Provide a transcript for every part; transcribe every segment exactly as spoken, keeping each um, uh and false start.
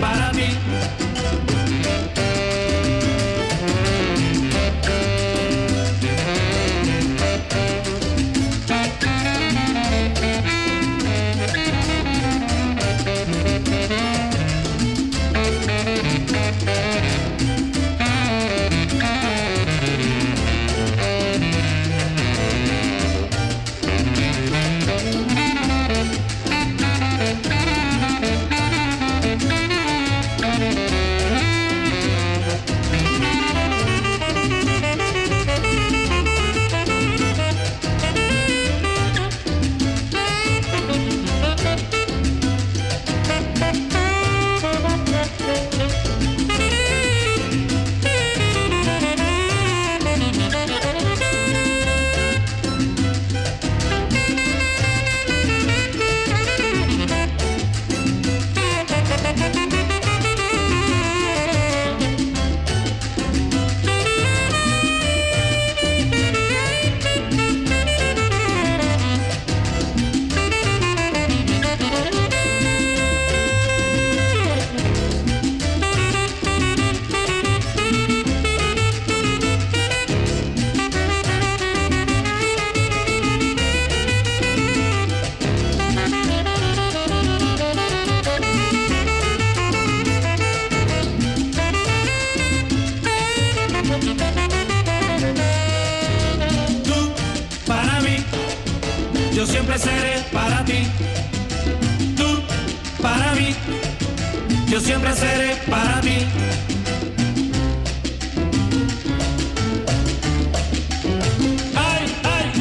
para mí. Yo siempre seré para ti, tú para mí, yo siempre seré para ti. Ay, ay.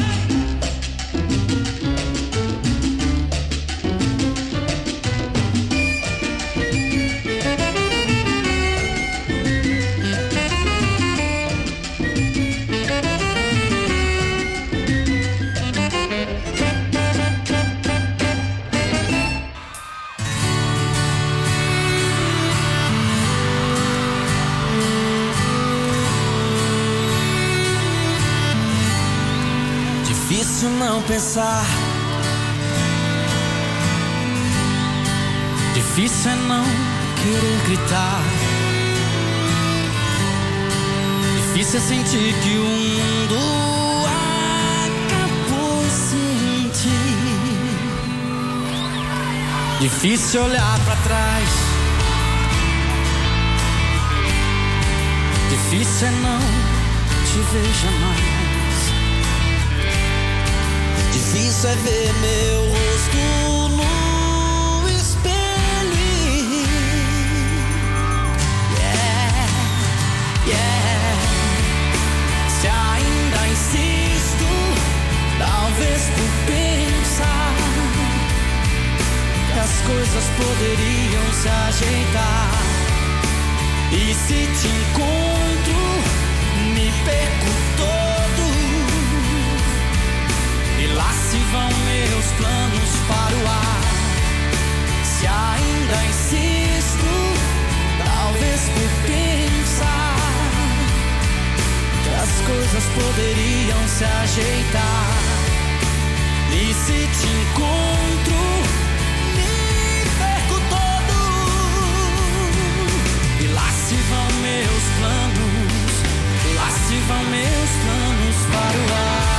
Difícil não pensar, difícil é não querer gritar, difícil é sentir que o mundo acabou sem ti. Difícil olhar pra trás, difícil é não te ver jamais. Difícil é ver meu rosto no espelho. Yeah, yeah. Se ainda insisto, talvez por pensar que as coisas poderiam se ajeitar. E se te encontro, me perco todo. E lá se vão meus planos para o ar. Se ainda insisto, talvez por pensar que as coisas poderiam se ajeitar. E se te encontro, me perco todo. E lá se vão meus planos, lá se vão meus planos para o ar.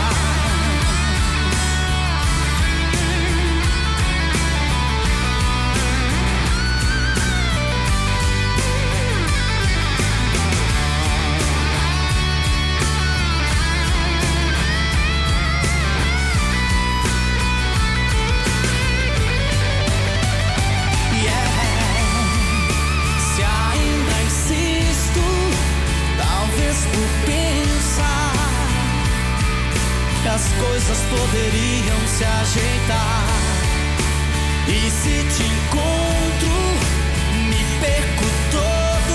As coisas poderiam se ajeitar. E se te encontro, me perco todo.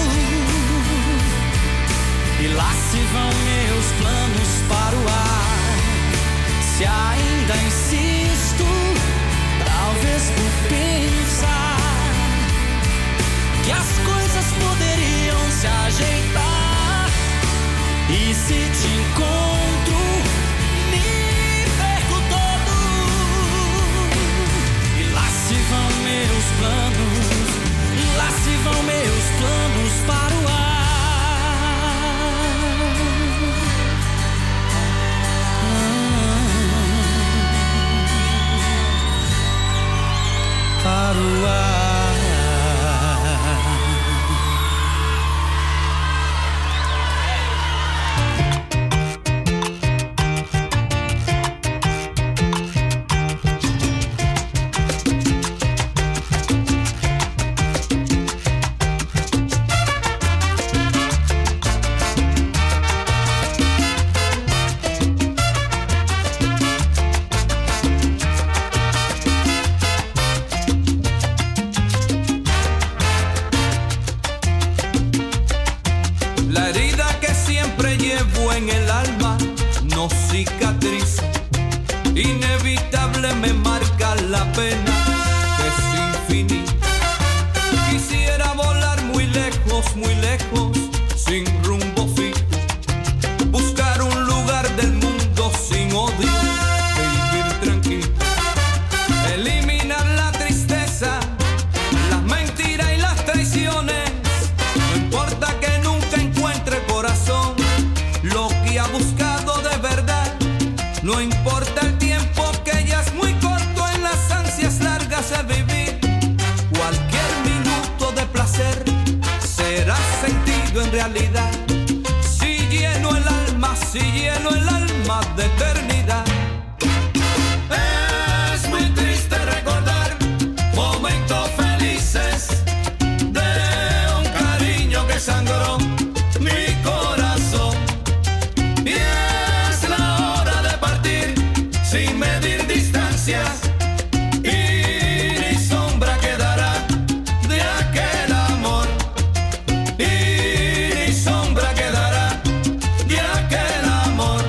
E lá se vão meus planos para o ar. Se ainda insisto, talvez por pensar que as coisas poderiam se ajeitar. E se te encontro, meus planos, lá para o ar. Cicatriz inevitable me marca la pena que es infinita. Quisiera volar muy lejos, muy lejos, sin rumbo fijo, buscar un lugar del mundo sin odio, vivir tranquilo, eliminar la tristeza, las mentiras y las traiciones. No importa que nunca encuentre corazón lo que ha buscado de verdad. No importa el tiempo que ya es muy corto en las ansias largas de vivir. Cualquier minuto de placer será sentido en realidad. Si lleno el alma, si lleno el alma de eternidad. Es muy triste recordar momentos felices de un cariño que sangró mi corazón. Sin medir distancias, y ni sombra quedará de aquel amor, y ni sombra quedará de aquel amor.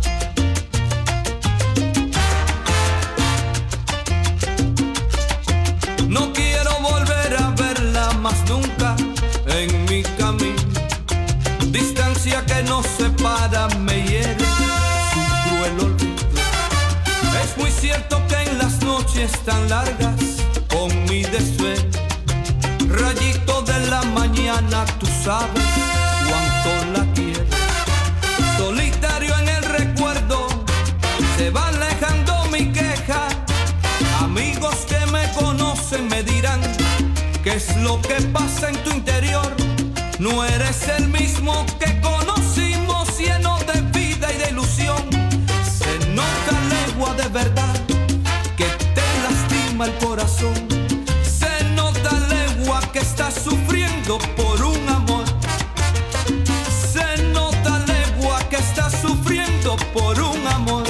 No quiero volver a verla más nunca en mi camino. Distancia que nos separa me hiere su cruel olvido. Es muy cierto que en las noches tan largas, con mi desvelo, rayito de la mañana, tú sabes cuánto la quiero. Solitario en el recuerdo, se va alejando mi queja. Amigos que me conocen me dirán qué es lo que pasa en tu interior. No eres el mismo que conocimos, lleno de vida y de ilusión. Se nota legua de verdad que te lastima el corazón. Se nota legua que estás sufriendo por un amor. Se nota legua que estás sufriendo por un amor.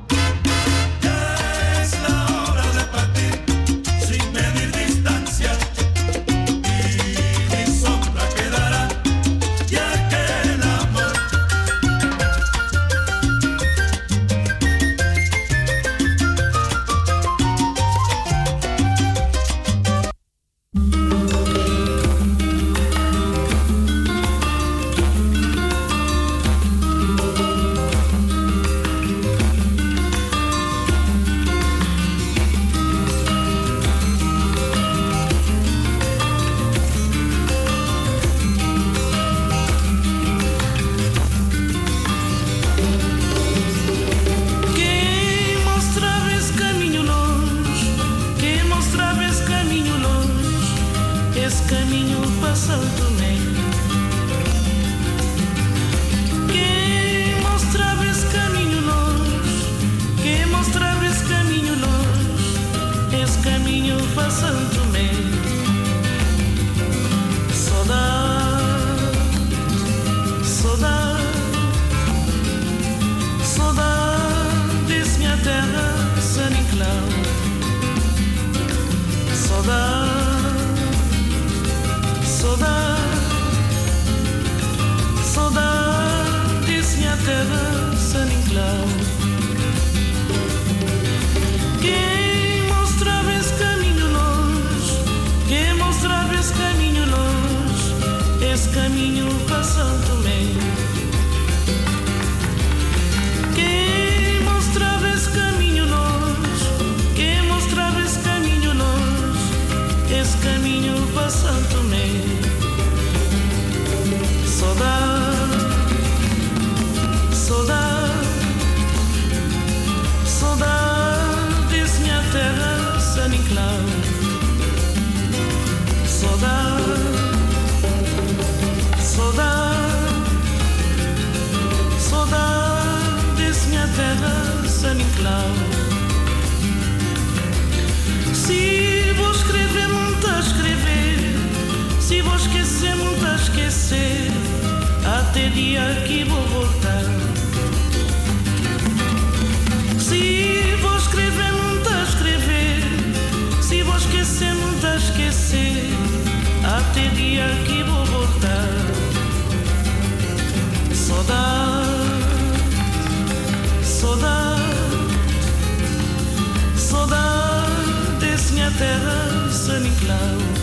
Ya es la hora de partir sin medir distancia, y mi sombra quedará de aquel amor. claro. Se vou escrever muito a escrever, se vou esquecer muito a esquecer, até dia que vou voltar. Se vou escrever muito a escrever, se vou esquecer muito a esquecer, até dia que vou voltar. Saudade, saudade, saudade desse minha terra, São Nicolau.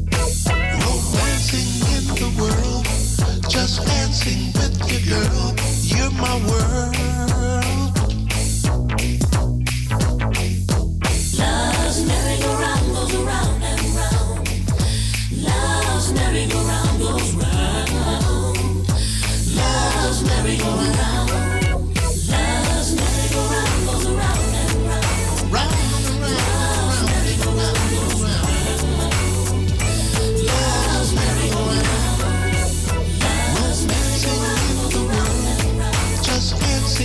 Romancing in the world, just dancing with your girl. my world. Love's merry-go-round goes around and round. Love's merry-go-round goes round. Love's merry-go-round. Love's merry-go-round goes around and round. Round and round. Love's merry-go-round goes round. Love's merry-go-round. Love's merry-go-round goes around and round. Just can't see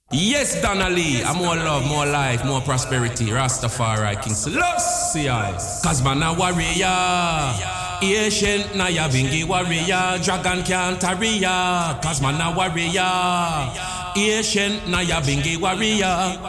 Yes, Donna Lee, and more love, more life, more prosperity. Rastafari, King Selassie. Cause man a warrior. Ancient na ya bingi warrior. Dragon can't tarry ya. Cause man a warrior. Ancient na ya bingi warrior.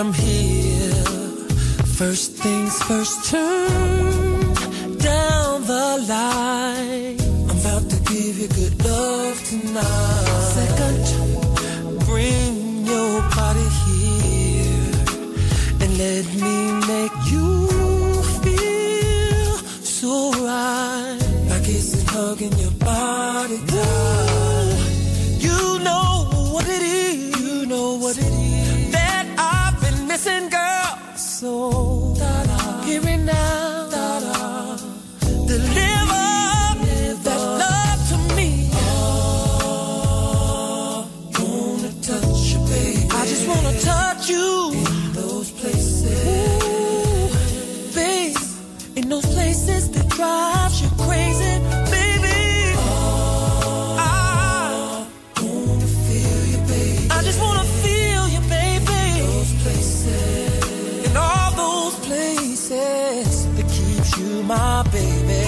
I'm here. First things first, turn down the light. I'm about to give you good love tonight. Second, bring your body here and let me make you feel so right. By kissing, hugging your body down. You know what it is. You know what it is that I've been missing, girl. So hear it now. Da-da. Deliver that love to me. Oh, wanna touch you, baby. I just wanna touch you in those places. Ooh, babe, in those places that drives you crazy, baby. Oh, I wanna feel you, baby. I just wanna feel you, baby. Those places. All those places that keeps you my baby.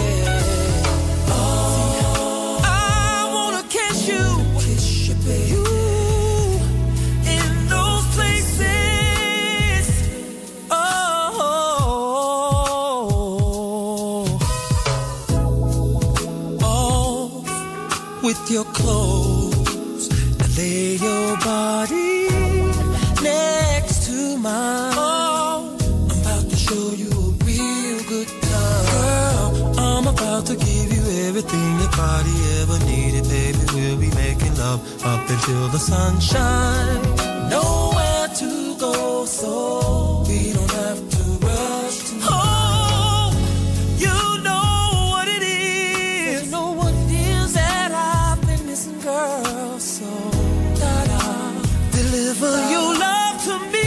Oh, I wanna kiss you, kiss you, baby. You in those places. Oh, oh, with your clothes, lay your body next to mine. Show you a real good time. Girl, I'm about to give you everything your body ever needed, baby. We'll be making love up until the sunshine. Nowhere to go, so we don't have to rush to. Oh, you know what it is. You know what it is that I've been missing, girl. So, da-da. Deliver your love to me.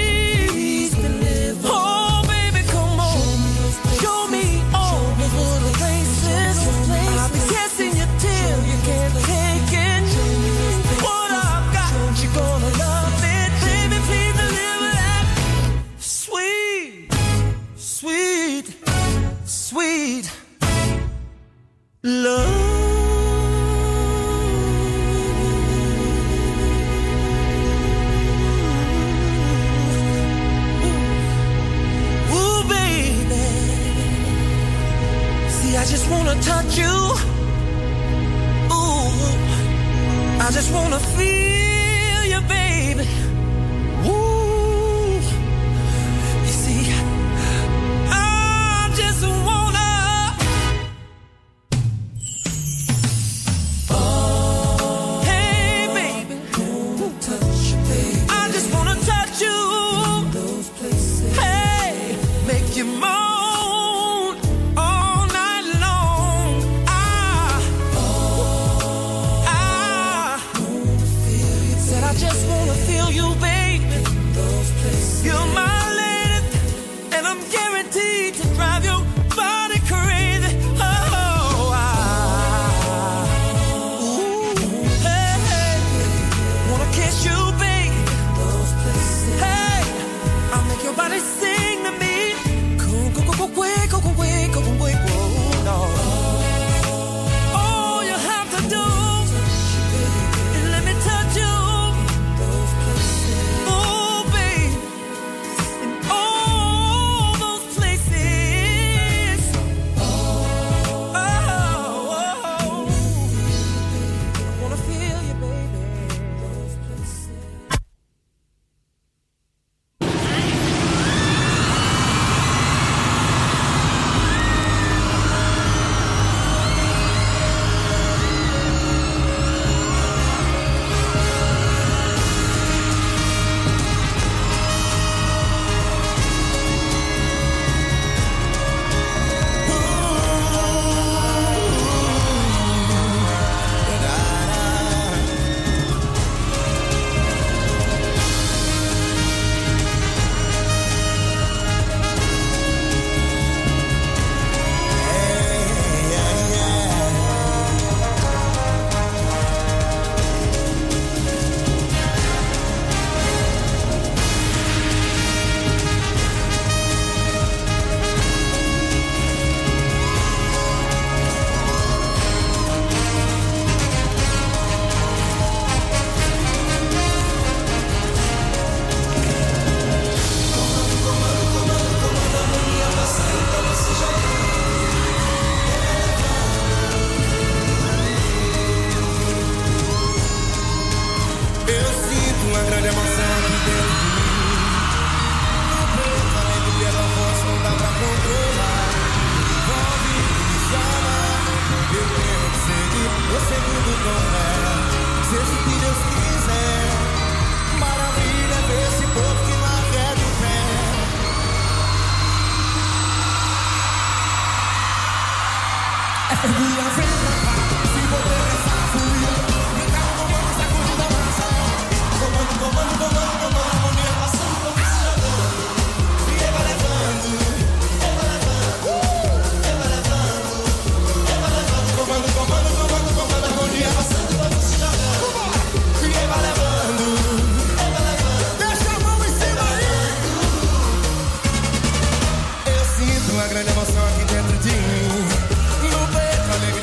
Love. Ooh, baby. See, I just wanna touch you. Ooh, I just wanna feel you, baby. Ooh, you see, I just wanna. Feel Grande emoção aqui dentro de mim. No peito, alegria.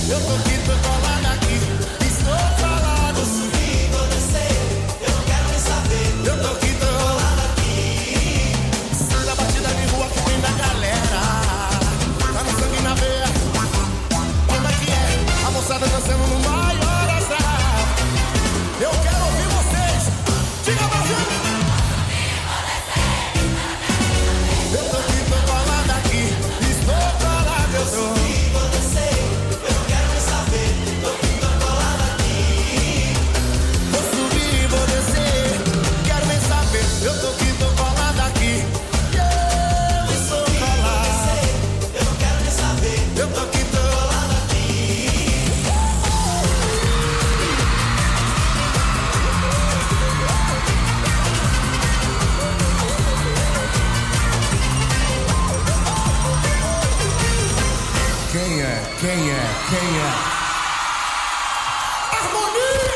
Eu tô aqui, tô colado aqui. Estou colado. Vou subir, vou descer. Eu não quero nem saber. Eu tô aqui, tô colado aqui. Da batida de rua que vem da galera. Tá no sangue na veia. Como é que é? A moçada dançando no maior azar. Eu quero ouvir vocês. Diga, Brasil. Eu tô aqui, tô colado aqui. Estou colado, eu tô. Vou descer. Eu não quero nem saber. Tô aqui, tô colado aqui. Vou subir, vou descer. Quero nem saber. Eu tô aqui, tô colado aqui. Eu sou colado. Eu não quero nem saber. Eu tô aqui, tô colado aqui. Quem é? Quem é? Quem é? Harmonia!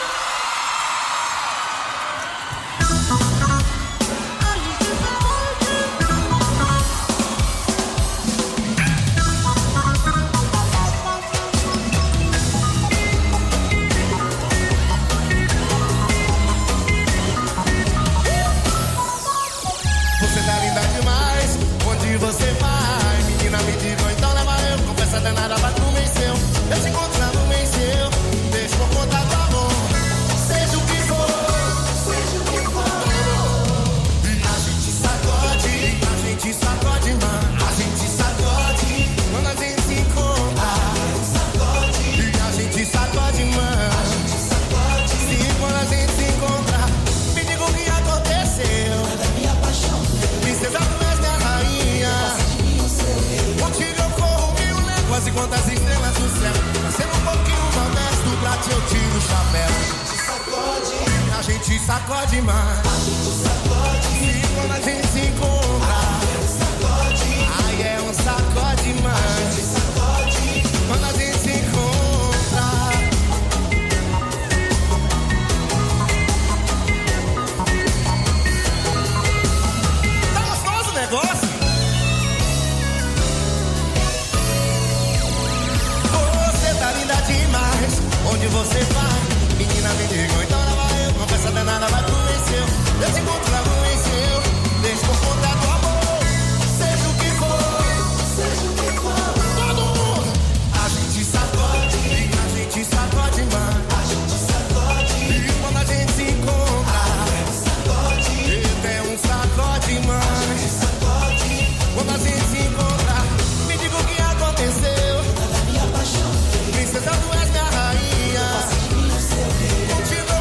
Você tá linda demais, onde você vai? Menina, me diga, então leva eu. Confessa danada, vai pro mês seu. Eu te encontro lá no mês seu. Deixa por conta do amor. Seja o que for, seja o que for. E a gente sacode, a gente sacode, mano. A gente sacode, quando a gente se encontra. Sacode, e a gente sacode, mano. A gente sacode, sim, quando a gente se encontra. Me diga o que aconteceu. Princesa, tu és minha rainha. Contigo eu corro mil léguas e quantas estrelas do céu. Sendo um pouquinho modesto, pra ti eu tiro o chapéu. A gente sacode, mano. E quando a gente se encontra, ai é um sacode, mano. Quando a gente se encontra. Tá gostoso o negócio? Você tá linda demais. Onde você vai? Menina, me diga, então leva eu. Não pensa de nada, vai pro venceu. Eu te encontro lá no venceu. Deixa por conta do amor. Seja o que for, seja o que for. Todo mundo. A gente sacode, a gente sacode, mano. A gente sacode. E quando a gente se encontra, é um sacode, mano. Quando a gente se encontra, me diga o que aconteceu. Princesa, tu és minha rainha. Contigo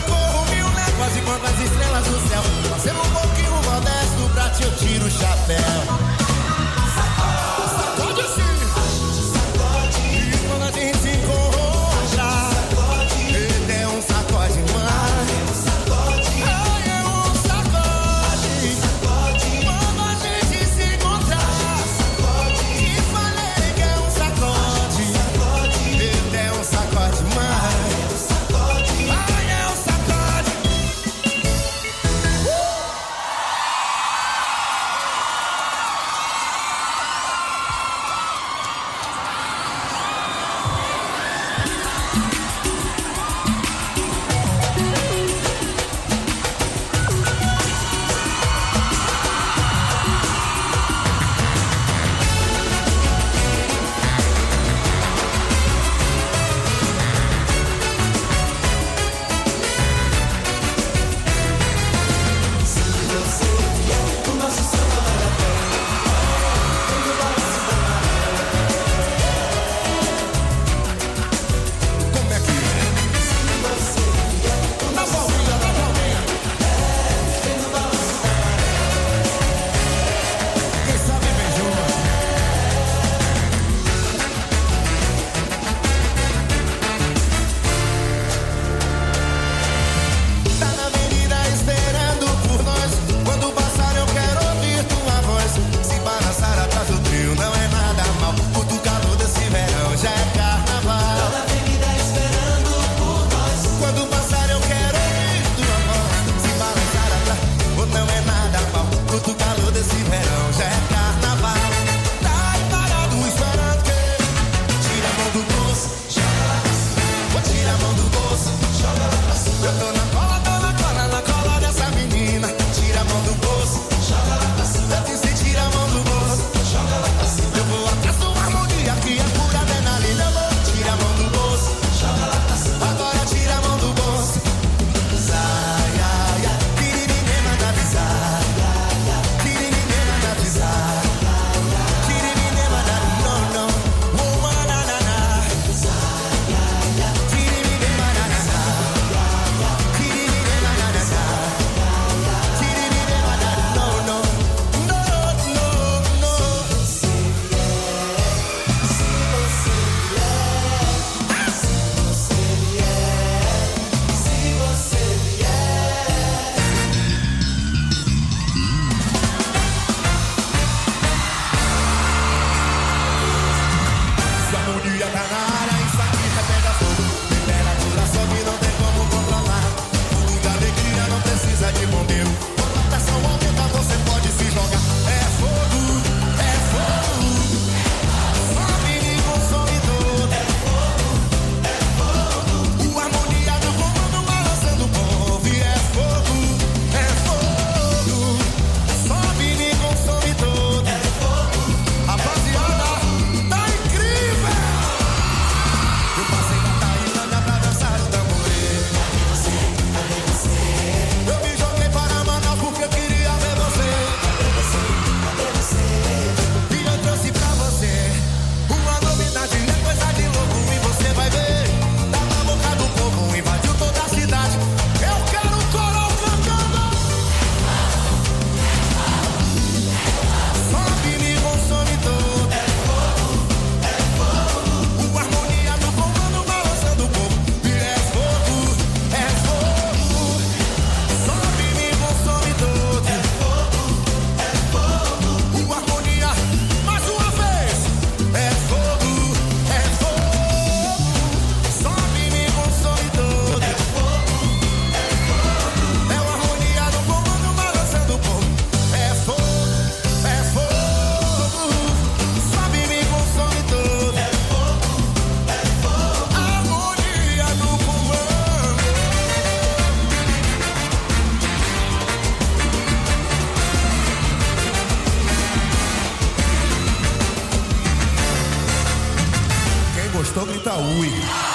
Fui.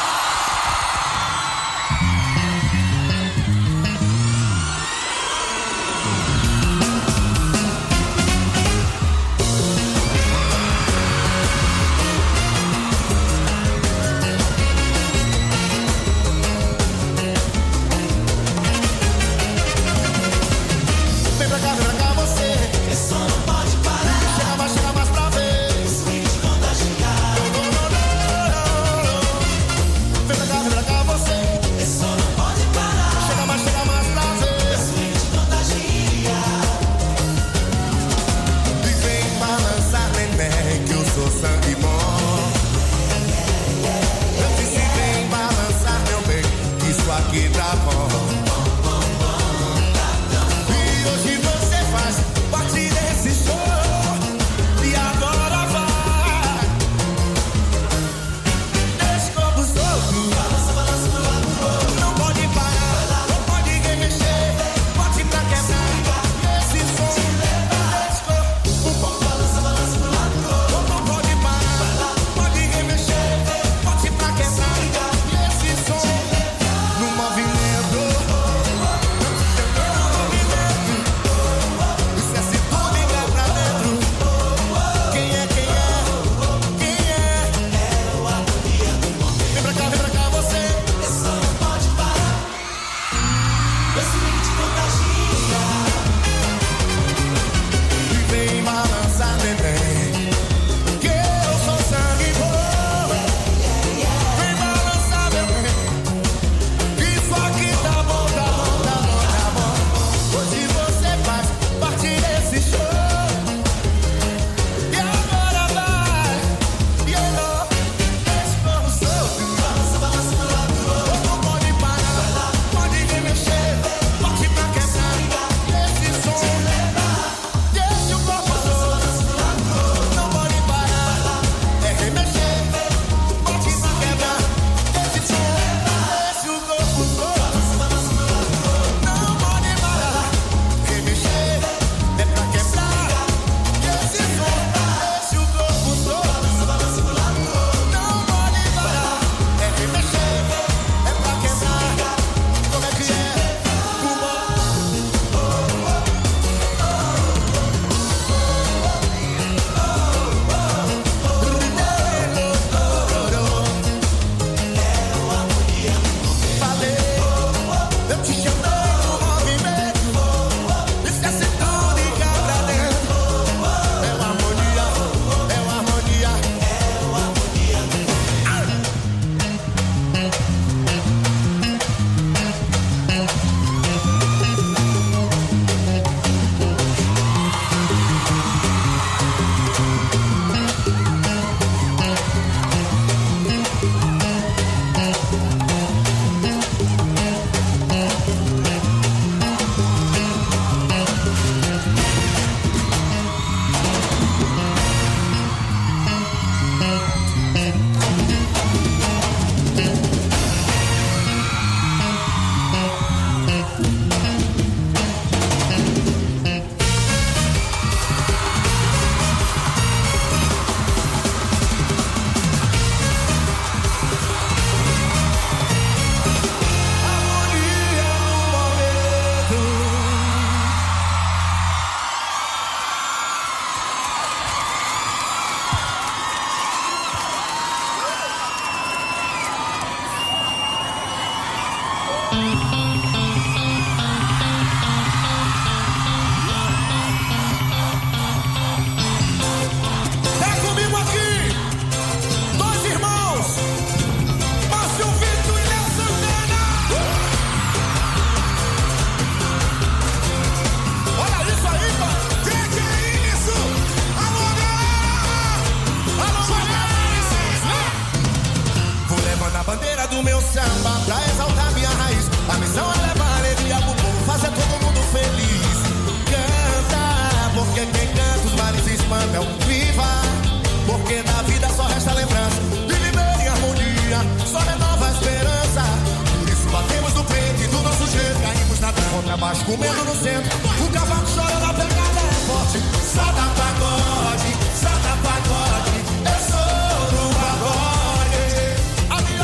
baixo, comendo no centro. O cavaco chora na pegada, é forte. Sata pagode, sata pagode, eu sou do pagode. A minha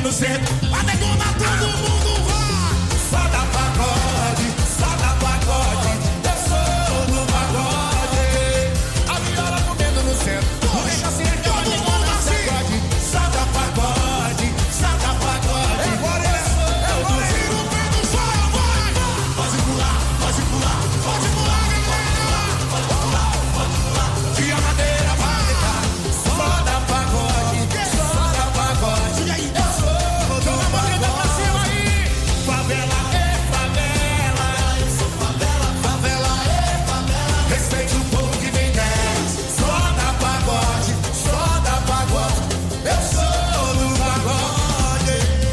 no centro. Vai detonar todo mundo, vai! Só dá pagode, só dá pagode. Eu sou do pagode. A viola comendo no centro. Não deixa assim, todo mundo assim. Só dá pagode, só dá pagode. Eu vou ir, eu vou ir no pé do sol, vai! Pode pular, pode pular, pode pular, pode pular, pode pular. Que a madeira vai deitar. Só dá pagode, só dá pagode. Eu sou do pagode. Pra cima aí. Favela é favela. Eu sou favela, favela é favela. Respeite o povo que vem dez. Só dá pagode, só dá pagode. Eu sou do pagode.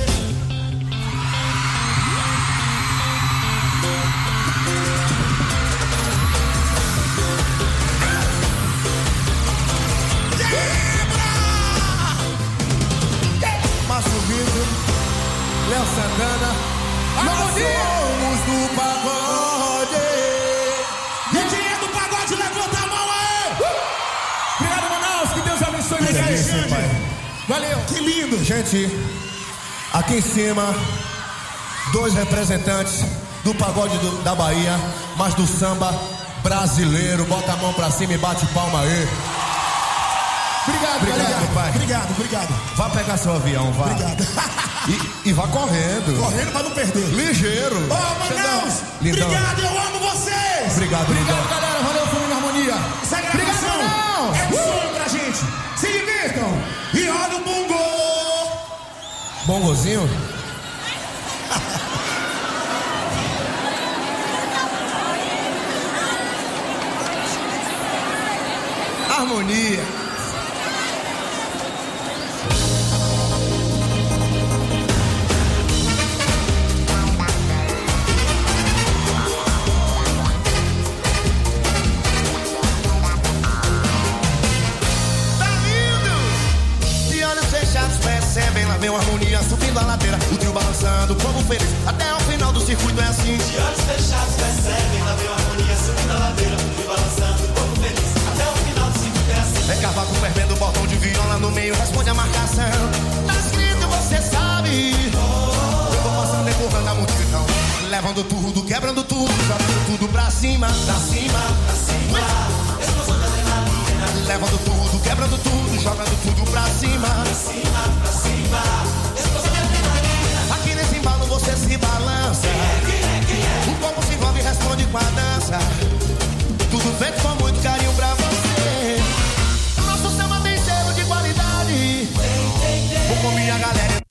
Márcio Vitor, Léo Santana, nós somos do pagode. E quem é do pagode, levanta a mão aí. Obrigado, Manaus, que Deus abençoe vocês. Valeu. Que lindo. Gente, aqui em cima, dois representantes do pagode do- da Bahia, mas do samba brasileiro. Bota a mão pra cima e bate palma aí. Obrigado, obrigado, Obrigado, pai. obrigado, obrigado. Vá pegar seu avião, vá. Obrigado. E, e vá correndo. Correndo pra não perder. Ligeiro. Ô, Manaus, Lindão. obrigado, eu amo vocês. Obrigado, lindão. Obrigado, galera. Valeu, Família Harmonia. Essa gravação Manaus. é um sonho pra gente. Se divirtam. E olha o bongo. Bongozinho? Harmonia. Tá lindo! De olhos fechados percebem, lá vem uma harmonia subindo a ladeira. O trio balançando, o povo feliz. Até o final do circuito é assim. De olhos fechados percebem, lá vem a harmonia subindo a ladeira, e balançando, o povo feliz. Até o final do circuito é assim. É cavaco fervendo, botão de viola no meio, responde a marcação. Tá escrito, você sabe. Eu vou passando, empurrando a multidão, levando tudo, quebrando tudo, jogando tudo pra cima, pra cima, pra cima.